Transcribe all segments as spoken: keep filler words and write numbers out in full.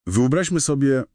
Wyobraźmy sobie e,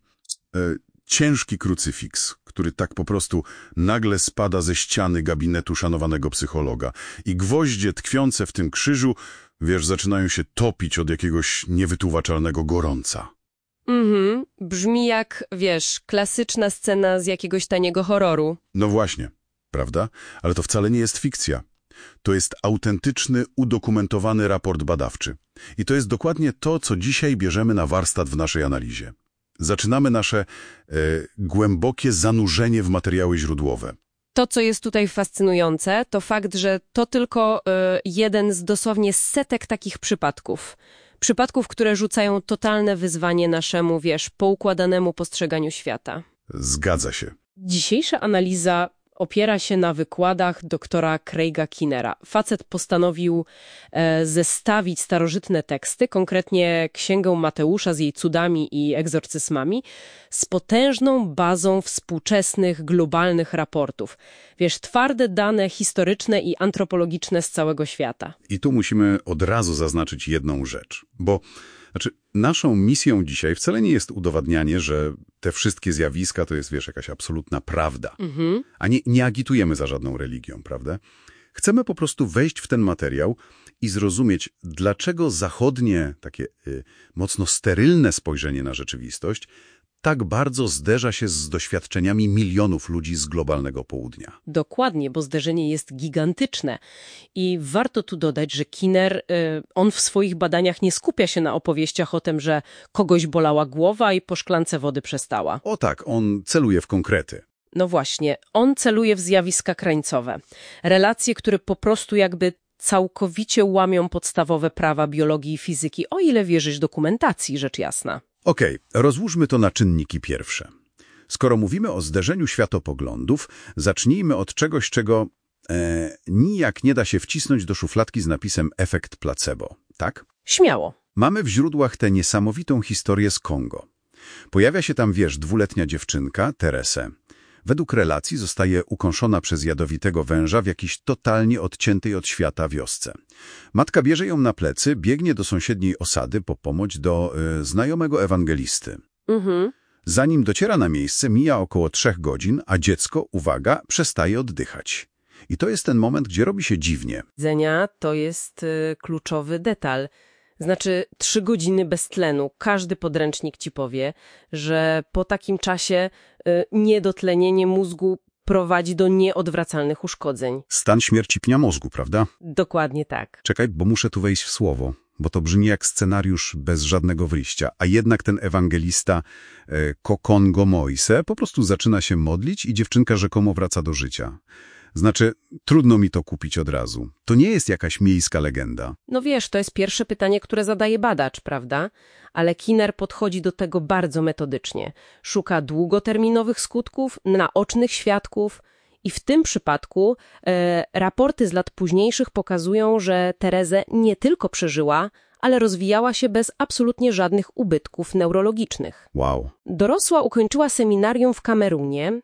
ciężki krucyfiks, który tak po prostu nagle spada ze ściany gabinetu szanowanego psychologa i gwoździe tkwiące w tym krzyżu, wiesz, zaczynają się topić od jakiegoś niewytłumaczalnego gorąca. Mhm, brzmi jak, wiesz, klasyczna scena z jakiegoś taniego horroru. No właśnie, prawda? Ale to wcale nie jest fikcja. To jest autentyczny, udokumentowany raport badawczy. I to jest dokładnie to, co dzisiaj bierzemy na warsztat w naszej analizie. Zaczynamy nasze e, głębokie zanurzenie w materiały źródłowe. To, co jest tutaj fascynujące, to fakt, że to tylko y, jeden z dosłownie setek takich przypadków. Przypadków, które rzucają totalne wyzwanie naszemu, wiesz, poukładanemu postrzeganiu świata. Zgadza się. Dzisiejsza analiza opiera się na wykładach doktora Craiga Kinnera. Facet postanowił e, zestawić starożytne teksty, konkretnie Księgę Mateusza z jej cudami i egzorcyzmami, z potężną bazą współczesnych, globalnych raportów. Wiesz, twarde dane historyczne i antropologiczne z całego świata. I tu musimy od razu zaznaczyć jedną rzecz, bo znaczy, naszą misją dzisiaj wcale nie jest udowadnianie, że te wszystkie zjawiska to jest, wiesz, jakaś absolutna prawda. Mhm. A nie, nie agitujemy za żadną religią, prawda? Chcemy po prostu wejść w ten materiał i zrozumieć, dlaczego zachodnie, takie y, mocno sterylne spojrzenie na rzeczywistość tak bardzo zderza się z doświadczeniami milionów ludzi z globalnego południa. Dokładnie, bo zderzenie jest gigantyczne. I warto tu dodać, że Kinner, y, on w swoich badaniach nie skupia się na opowieściach o tym, że kogoś bolała głowa i po szklance wody przestała. O tak, on celuje w konkrety. No właśnie, on celuje w zjawiska krańcowe. Relacje, które po prostu jakby całkowicie łamią podstawowe prawa biologii i fizyki, o ile wierzysz dokumentacji, rzecz jasna. Okej, rozłóżmy to na czynniki pierwsze. Skoro mówimy o zderzeniu światopoglądów, zacznijmy od czegoś, czego e, nijak nie da się wcisnąć do szufladki z napisem efekt placebo, tak? Śmiało. Mamy w źródłach tę niesamowitą historię z Kongo. Pojawia się tam, wiesz, dwuletnia dziewczynka, Teresę. Według relacji zostaje ukąszona przez jadowitego węża w jakiejś totalnie odciętej od świata wiosce. Matka bierze ją na plecy, biegnie do sąsiedniej osady po pomoc do y, znajomego ewangelisty. Mhm. Zanim dociera na miejsce, mija około trzech godzin, a dziecko, uwaga, przestaje oddychać. I to jest ten moment, gdzie robi się dziwnie. Widzenia to jest y, kluczowy detal. Znaczy trzy godziny bez tlenu. Każdy podręcznik ci powie, że po takim czasie y, niedotlenienie mózgu prowadzi do nieodwracalnych uszkodzeń. Stan śmierci pnia mózgu, prawda? Dokładnie tak. Czekaj, bo muszę tu wejść w słowo, bo to brzmi jak scenariusz bez żadnego wyjścia, a jednak ten ewangelista e, Kokongo Moise po prostu zaczyna się modlić i dziewczynka rzekomo wraca do życia. Znaczy, trudno mi to kupić od razu. To nie jest jakaś miejska legenda. No wiesz, to jest pierwsze pytanie, które zadaje badacz, prawda? Ale Kinner podchodzi do tego bardzo metodycznie. Szuka długoterminowych skutków, naocznych świadków i w tym przypadku e, raporty z lat późniejszych pokazują, że Terezę nie tylko przeżyła, ale rozwijała się bez absolutnie żadnych ubytków neurologicznych. Wow. Dorosła ukończyła seminarium w Kamerunie,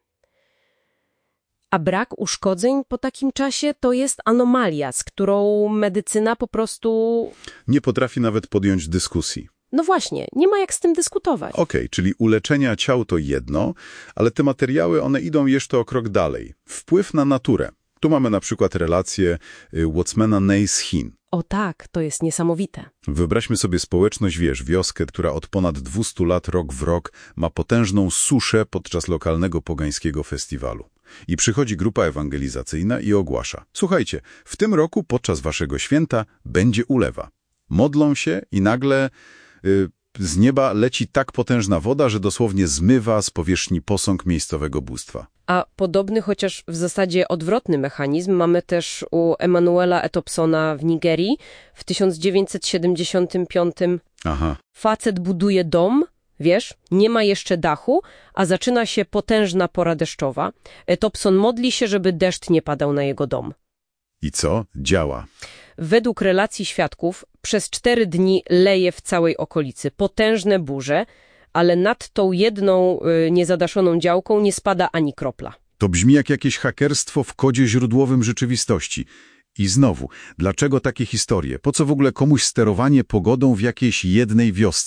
a brak uszkodzeń po takim czasie to jest anomalia, z którą medycyna po prostu... Nie potrafi nawet podjąć dyskusji. No właśnie, nie ma jak z tym dyskutować. Okej, czyli uleczenia ciał to jedno, ale te materiały, one idą jeszcze o krok dalej. Wpływ na naturę. Tu mamy na przykład relację Wattsmana Ney z Chin. O tak, to jest niesamowite. Wyobraźmy sobie społeczność, wiesz, wioskę, która od ponad dwustu lat, rok w rok, ma potężną suszę podczas lokalnego pogańskiego festiwalu. I przychodzi grupa ewangelizacyjna i ogłasza: słuchajcie, w tym roku podczas waszego święta będzie ulewa. Modlą się i nagle y, z nieba leci tak potężna woda, że dosłownie zmywa z powierzchni posąg miejscowego bóstwa. A podobny, chociaż w zasadzie odwrotny mechanizm mamy też u Emanuela Etopsona w Nigerii w tysiąc dziewięćset siedemdziesiątym piątym. Aha. Facet buduje dom, wiesz, nie ma jeszcze dachu, a zaczyna się potężna pora deszczowa. Etopson modli się, żeby deszcz nie padał na jego dom. I co? Działa. Według relacji świadków przez cztery dni leje w całej okolicy potężne burze, ale nad tą jedną y, niezadaszoną działką nie spada ani kropla. To brzmi jak jakieś hakerstwo w kodzie źródłowym rzeczywistości. I znowu, dlaczego takie historie? Po co w ogóle komuś sterowanie pogodą w jakiejś jednej wiosce?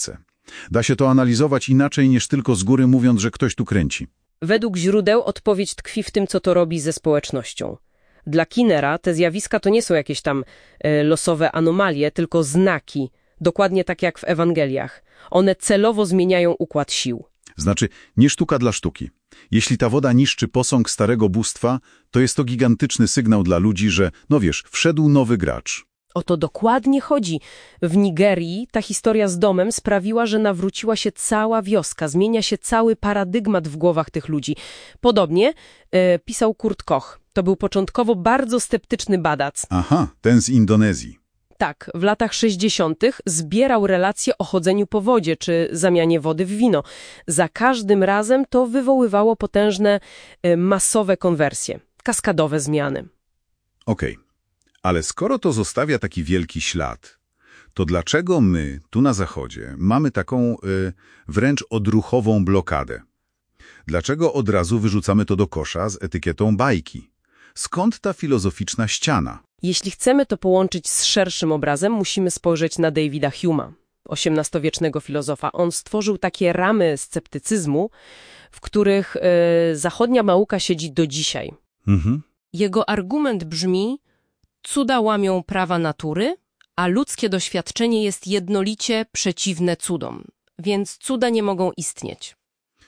Da się to analizować inaczej niż tylko z góry mówiąc, że ktoś tu kręci. Według źródeł odpowiedź tkwi w tym, co to robi ze społecznością. Dla Kinera te zjawiska to nie są jakieś tam e, losowe anomalie, tylko znaki, dokładnie tak jak w Ewangeliach. One celowo zmieniają układ sił. Znaczy, nie sztuka dla sztuki. Jeśli ta woda niszczy posąg starego bóstwa, to jest to gigantyczny sygnał dla ludzi, że, no wiesz, wszedł nowy gracz. O to dokładnie chodzi. W Nigerii ta historia z domem sprawiła, że nawróciła się cała wioska, zmienia się cały paradygmat w głowach tych ludzi. Podobnie e, pisał Kurt Koch. To był początkowo bardzo sceptyczny badac. Aha, ten z Indonezji. Tak, w latach sześćdziesiątych zbierał relacje o chodzeniu po wodzie czy zamianie wody w wino. Za każdym razem to wywoływało potężne, e, masowe konwersje, kaskadowe zmiany. Okej, ale skoro to zostawia taki wielki ślad, to dlaczego my, tu na Zachodzie, mamy taką y, wręcz odruchową blokadę? Dlaczego od razu wyrzucamy to do kosza z etykietą bajki? Skąd ta filozoficzna ściana? Jeśli chcemy to połączyć z szerszym obrazem, musimy spojrzeć na Davida Humea, osiemnastowiecznego filozofa. On stworzył takie ramy sceptycyzmu, w których y, zachodnia nauka siedzi do dzisiaj. Mhm. Jego argument brzmi: cuda łamią prawa natury, a ludzkie doświadczenie jest jednolicie przeciwne cudom, więc cuda nie mogą istnieć.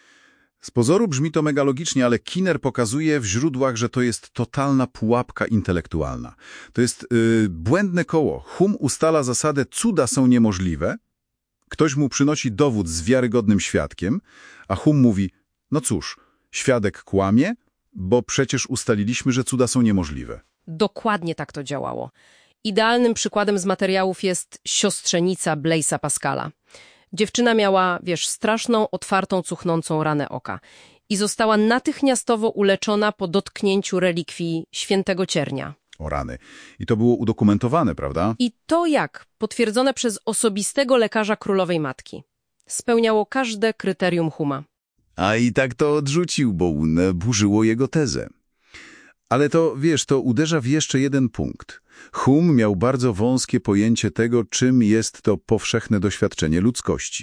Z pozoru brzmi to mega logicznie, ale Kiner pokazuje w źródłach, że to jest totalna pułapka intelektualna. To jest yy, błędne koło. Hum ustala zasadę cuda są niemożliwe, ktoś mu przynosi dowód z wiarygodnym świadkiem, a Hum mówi, no cóż, świadek kłamie, bo przecież ustaliliśmy, że cuda są niemożliwe. Dokładnie tak to działało. Idealnym przykładem z materiałów jest siostrzenica Blaisa Pascala. Dziewczyna miała, wiesz, straszną, otwartą, cuchnącą ranę oka i została natychmiastowo uleczona po dotknięciu relikwii świętego ciernia. O rany. I to było udokumentowane, prawda? I to jak? Potwierdzone przez osobistego lekarza królowej matki. Spełniało każde kryterium Huma. A i tak to odrzucił, bo burzyło jego tezę. Ale to, wiesz, to uderza w jeszcze jeden punkt. Hum miał bardzo wąskie pojęcie tego, czym jest to powszechne doświadczenie ludzkości.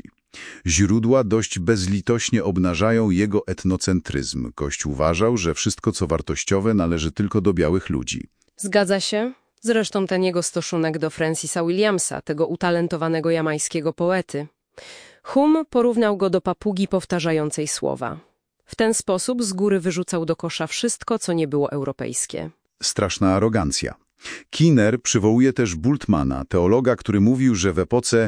Źródła dość bezlitośnie obnażają jego etnocentryzm. Gość uważał, że wszystko, co wartościowe, należy tylko do białych ludzi. Zgadza się. Zresztą ten jego stosunek do Francisa Williamsa, tego utalentowanego jamańskiego poety. Hum porównał go do papugi powtarzającej słowa. W ten sposób z góry wyrzucał do kosza wszystko, co nie było europejskie. Straszna arogancja. Kiner przywołuje też Bultmana, teologa, który mówił, że w epoce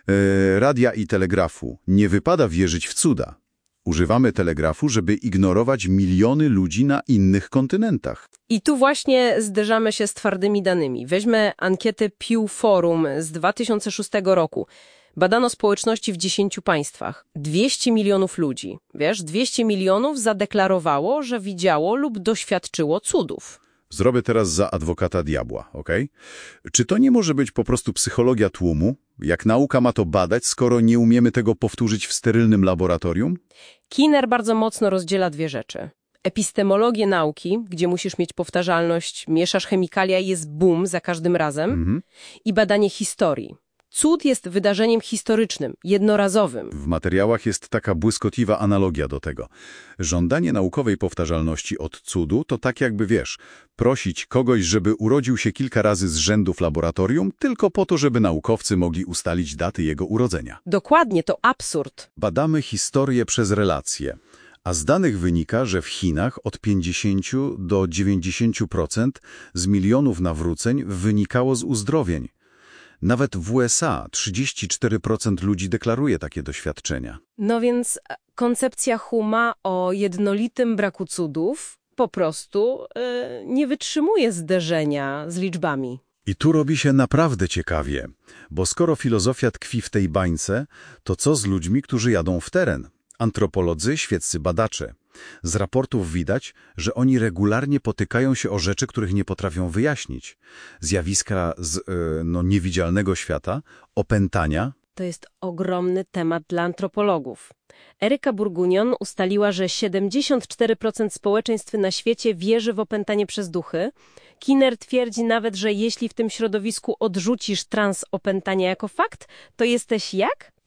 e, radia i telegrafu nie wypada wierzyć w cuda. Używamy telegrafu, żeby ignorować miliony ludzi na innych kontynentach. I tu właśnie zderzamy się z twardymi danymi. Weźmy ankietę Pew Forum z dwa tysiące szóstego roku. Badano społeczności w dziesięciu państwach. dwieście milionów ludzi. Wiesz, dwieście milionów zadeklarowało, że widziało lub doświadczyło cudów. Zrobię teraz za adwokata diabła, okej? Czy to nie może być po prostu psychologia tłumu? Jak nauka ma to badać, skoro nie umiemy tego powtórzyć w sterylnym laboratorium? Kiner bardzo mocno rozdziela dwie rzeczy. Epistemologię nauki, gdzie musisz mieć powtarzalność, mieszasz chemikalia i jest boom za każdym razem, Mhm. i badanie historii. Cud jest wydarzeniem historycznym, jednorazowym. W materiałach jest taka błyskotliwa analogia do tego. Żądanie naukowej powtarzalności od cudu to tak jakby, wiesz, prosić kogoś, żeby urodził się kilka razy z rzędu w laboratorium, tylko po to, żeby naukowcy mogli ustalić daty jego urodzenia. Dokładnie, to absurd. Badamy historię przez relacje, a z danych wynika, że w Chinach od pięćdziesięciu do dziewięćdziesięciu procent z milionów nawróceń wynikało z uzdrowień. Nawet w U S A trzydzieści cztery procent ludzi deklaruje takie doświadczenia. No więc koncepcja Huma o jednolitym braku cudów po prostu yy, nie wytrzymuje zderzenia z liczbami. I tu robi się naprawdę ciekawie, bo skoro filozofia tkwi w tej bańce, to co z ludźmi, którzy jadą w teren? Antropolodzy, świeccy badacze. Z raportów widać, że oni regularnie potykają się o rzeczy, których nie potrafią wyjaśnić. Zjawiska z yy, no, niewidzialnego świata, opętania. To jest ogromny temat dla antropologów. Eryka Burgunion ustaliła, że siedemdziesiąt cztery procent społeczeństw na świecie wierzy w opętanie przez duchy. Kiner twierdzi nawet, że jeśli w tym środowisku odrzucisz trans opętania jako fakt, to jesteś jak?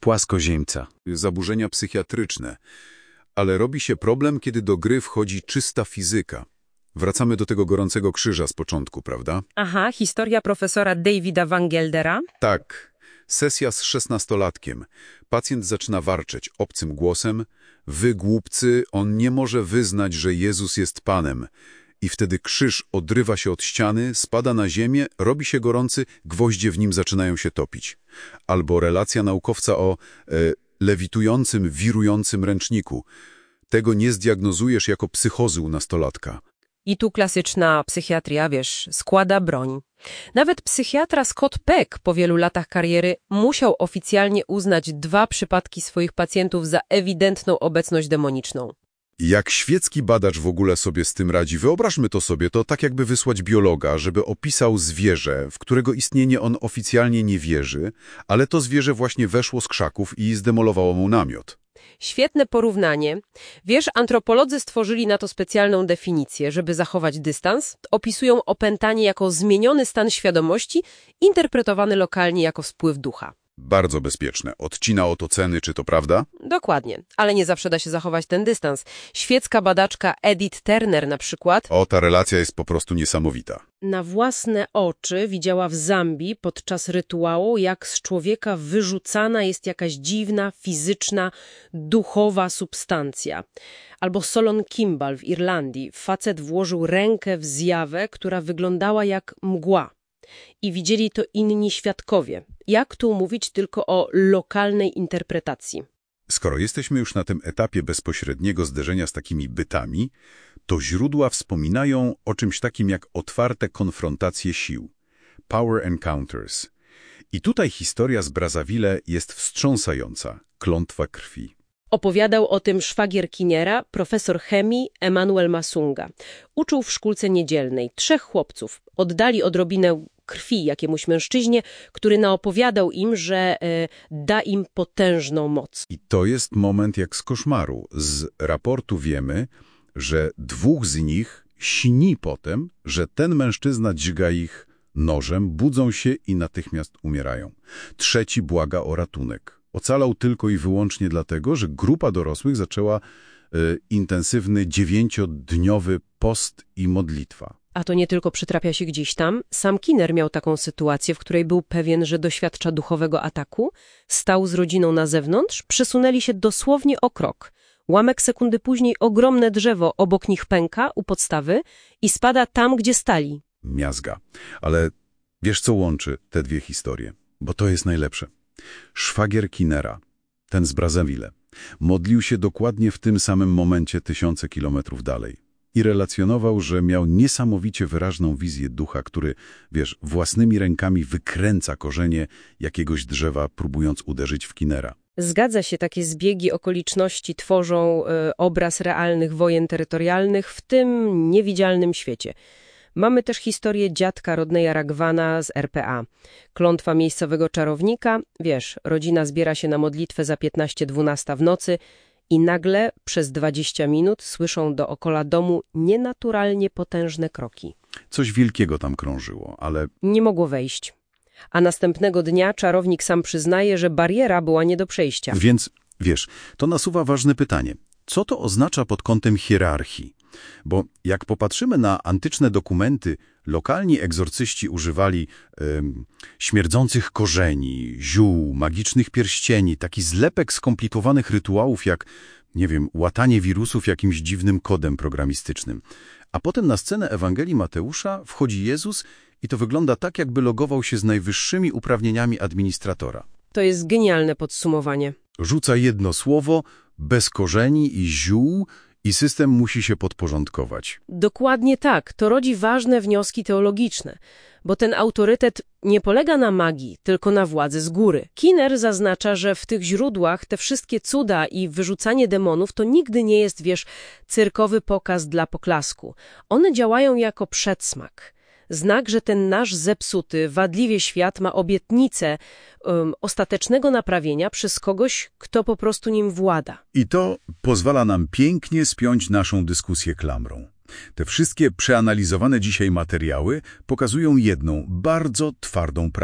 płaskoziemca. Zaburzenia psychiatryczne. Ale robi się problem, kiedy do gry wchodzi czysta fizyka. Wracamy do tego gorącego krzyża z początku, prawda? Aha, historia profesora Davida Van Geldera. Tak. Sesja z szesnastolatkiem. Pacjent zaczyna warczeć obcym głosem. Wy, głupcy, on nie może wyznać, że Jezus jest Panem. I wtedy krzyż odrywa się od ściany, spada na ziemię, robi się gorący, gwoździe w nim zaczynają się topić. Albo relacja naukowca o e, lewitującym, wirującym ręczniku. Tego nie zdiagnozujesz jako psychozy u nastolatka. I tu klasyczna psychiatria, wiesz, składa broń. Nawet psychiatra Scott Peck po wielu latach kariery musiał oficjalnie uznać dwa przypadki swoich pacjentów za ewidentną obecność demoniczną. Jak świecki badacz w ogóle sobie z tym radzi? Wyobraźmy to sobie, to tak jakby wysłać biologa, żeby opisał zwierzę, w którego istnienie on oficjalnie nie wierzy, ale to zwierzę właśnie weszło z krzaków i zdemolowało mu namiot. Świetne porównanie. Wiesz, antropolodzy stworzyli na to specjalną definicję, żeby zachować dystans. Opisują opętanie jako zmieniony stan świadomości, interpretowany lokalnie jako spływ ducha. Bardzo bezpieczne. Odcina od oceny, czy to prawda? Dokładnie, ale nie zawsze da się zachować ten dystans. Świecka badaczka Edith Turner na przykład O, ta relacja jest po prostu niesamowita. na własne oczy widziała w Zambii podczas rytuału, jak z człowieka wyrzucana jest jakaś dziwna, fizyczna, duchowa substancja. Albo Solon Kimball w Irlandii. Facet włożył rękę w zjawę, która wyglądała jak mgła. I widzieli to inni świadkowie. Jak tu mówić tylko o lokalnej interpretacji? Skoro jesteśmy już na tym etapie bezpośredniego zderzenia z takimi bytami, to źródła wspominają o czymś takim jak otwarte konfrontacje sił. Power encounters. I tutaj historia z Brazzaville jest wstrząsająca. Klątwa krwi. Opowiadał o tym szwagier Kiniera, profesor chemii Emanuel Masunga. Uczył w szkółce niedzielnej trzech chłopców. Oddali odrobinę krwi jakiemuś mężczyźnie, który naopowiadał im, że e, da im potężną moc. I to jest moment jak z koszmaru. Z raportu wiemy, że dwóch z nich śni potem, że ten mężczyzna dźga ich nożem, budzą się i natychmiast umierają. Trzeci błaga o ratunek. Ocalał tylko i wyłącznie dlatego, że grupa dorosłych zaczęła y, intensywny dziewięciodniowy post i modlitwa. A to nie tylko przytrafia się gdzieś tam. Sam Kiner miał taką sytuację, w której był pewien, że doświadcza duchowego ataku. Stał z rodziną na zewnątrz, przesunęli się dosłownie o krok. Łamek sekundy później ogromne drzewo obok nich pęka u podstawy i spada tam, gdzie stali. Miazga. Ale wiesz, co łączy te dwie historie? Bo to jest najlepsze. Szwagier Kinera, ten z Brazzaville, modlił się dokładnie w tym samym momencie tysiące kilometrów dalej i relacjonował, że miał niesamowicie wyraźną wizję ducha, który, wiesz, własnymi rękami wykręca korzenie jakiegoś drzewa, próbując uderzyć w Kinera. Zgadza się, takie zbiegi okoliczności tworzą y, obraz realnych wojen terytorialnych w tym niewidzialnym świecie. Mamy też historię dziadka Rodneya Ragwana z R P A. Klątwa miejscowego czarownika. Wiesz, rodzina zbiera się na modlitwę za piętnaście dwunasta w nocy i nagle przez dwadzieścia minut słyszą dookoła domu nienaturalnie potężne kroki. Coś wielkiego tam krążyło, ale Nie mogło wejść. A następnego dnia czarownik sam przyznaje, że bariera była nie do przejścia. Więc, wiesz, to nasuwa ważne pytanie. Co to oznacza pod kątem hierarchii? Bo jak popatrzymy na antyczne dokumenty, lokalni egzorcyści używali ym, śmierdzących korzeni, ziół, magicznych pierścieni, taki zlepek skomplikowanych rytuałów jak, nie wiem, łatanie wirusów jakimś dziwnym kodem programistycznym. A potem na scenę Ewangelii Mateusza wchodzi Jezus i to wygląda tak, jakby logował się z najwyższymi uprawnieniami administratora. To jest genialne podsumowanie. Rzuca jedno słowo, bez korzeni i ziół, i system musi się podporządkować. Dokładnie tak. To rodzi ważne wnioski teologiczne, bo ten autorytet nie polega na magii, tylko na władzy z góry. Kiner zaznacza, że w tych źródłach te wszystkie cuda i wyrzucanie demonów to nigdy nie jest, wiesz, cyrkowy pokaz dla poklasku. One działają jako przedsmak. Znak, że ten nasz zepsuty, wadliwie świat ma obietnicę um, ostatecznego naprawienia przez kogoś, kto po prostu nim włada. I to pozwala nam pięknie spiąć naszą dyskusję klamrą. Te wszystkie przeanalizowane dzisiaj materiały pokazują jedną, bardzo twardą prawdę.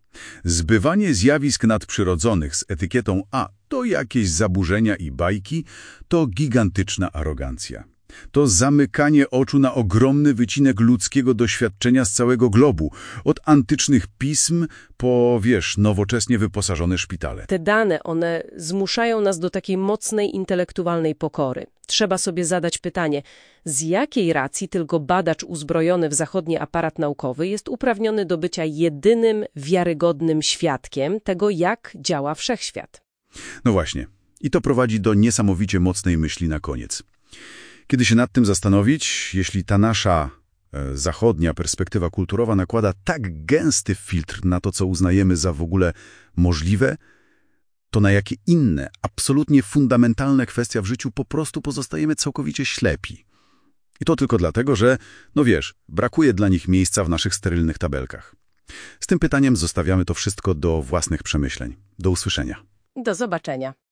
Zbywanie zjawisk nadprzyrodzonych z etykietą a to jakieś zaburzenia i bajki to gigantyczna arogancja. To zamykanie oczu na ogromny wycinek ludzkiego doświadczenia z całego globu, od antycznych pism po, wiesz, nowoczesnie wyposażone szpitale. Te dane, one zmuszają nas do takiej mocnej intelektualnej pokory. Trzeba sobie zadać pytanie, z jakiej racji tylko badacz uzbrojony w zachodni aparat naukowy jest uprawniony do bycia jedynym wiarygodnym świadkiem tego, jak działa wszechświat. No właśnie. I to prowadzi do niesamowicie mocnej myśli na koniec. Kiedy się nad tym zastanowić, jeśli ta nasza e, zachodnia perspektywa kulturowa nakłada tak gęsty filtr na to, co uznajemy za w ogóle możliwe, to na jakie inne, absolutnie fundamentalne kwestie w życiu po prostu pozostajemy całkowicie ślepi. I to tylko dlatego, że, no wiesz, brakuje dla nich miejsca w naszych sterylnych tabelkach. Z tym pytaniem zostawiamy to wszystko do własnych przemyśleń. Do usłyszenia. Do zobaczenia.